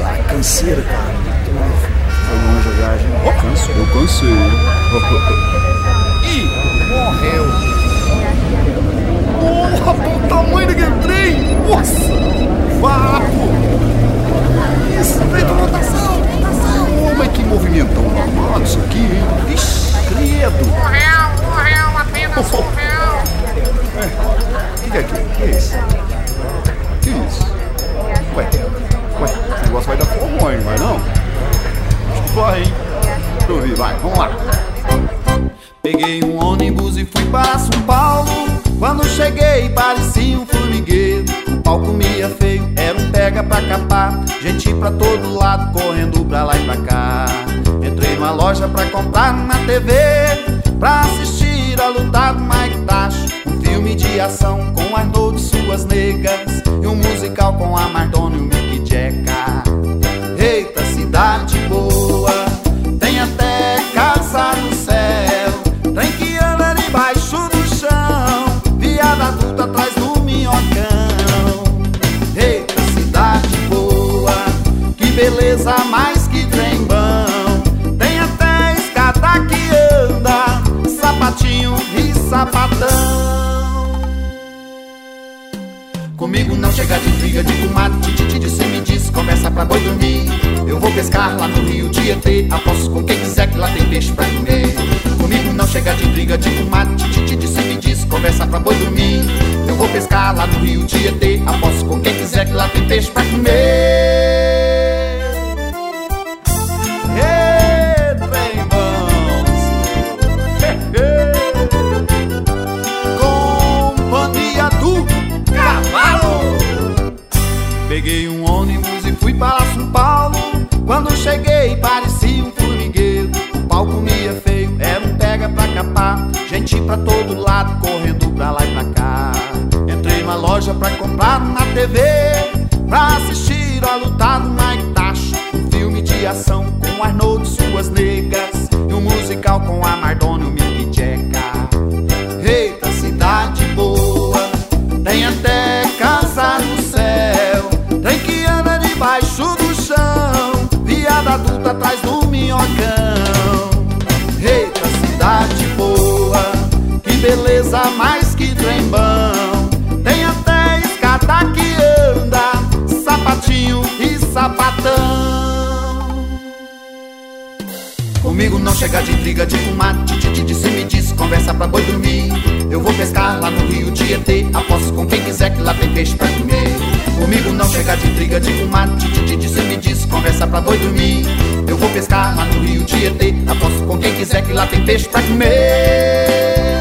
Ah, canseira, cara. Foi longe a viagem. Eu cansei. Ih, morreu. Olha o tamanho daquele trem. Nossa, vapo. Isso, trem de lotação. Oh, mas que movimentão armado isso aqui, hein? Vixe, credo. Morreu, apenas morreu. O que é aquilo? Que é isso? Que isso? Ué, esse negócio vai dar forró, hein? Vai não? Acho que vai, hein? Deixa eu ver, vai, vamos lá. Peguei um ônibus e fui para São Paulo. Quando cheguei parecia um formigueiro. O pau comia feio, era um pega pra capar. Gente pra todo lado, correndo pra lá e pra cá. Entrei numa loja pra comprar uma TV, pra assistir a luta do Mike Tacho. Um filme de ação com Arnold e suas negas, e um musical com a Madonna e o Mick Jagger. Eita, cidade boa, tem até casa no céu. Trem que anda debaixo do chão, viada adulta atrás do minhocão. Eita, cidade boa, que beleza mais que trem bom. Tem até escada que anda, sapatinho e sapatão. Comigo não chega de briga, de comadre, de se me diz, conversa pra boi dormir. Eu vou pescar lá no rio Tietê, aposto com quem quiser que lá tem peixe pra comer. Comigo não chega de briga, de comadre, de se me diz, conversa pra boi dormir. Eu vou pescar lá no rio Tietê, aposto com quem quiser que lá tem peixe pra comer. Trem bom, companhia do cavalo. Peguei um ônibus e fui para São Paulo. Quando cheguei parecia um formigueiro. O pau comia feio, era um pega pra capar. Gente pra todo lado, correndo pra lá e pra cá. Entrei numa loja pra comprar uma TV, pra assistir a luta do Mike Tacho. Um filme de ação com Arnold e suas negas, e um musical com a Madonna e o Mick Jagger. Eita, cidade boa, tem até casa no céu. Trem que anda debaixo do chão, viada adulta atrás do minhocão. Eita, cidade boa, que beleza mais que trem bom. Tem até escada que anda, sapatinho e sapatão. Comigo não chega de briga, de comadre, de se me diz, conversa pra boi dormir. Eu vou pescar lá no rio Tietê, aposto com quem quiser que lá tem peixe pra comer. Comigo não chega de briga, de comadre, de se me diz, conversa pra boi dormir. Eu vou pescar lá no rio Tietê, aposto com quem quiser que lá tem peixe pra comer.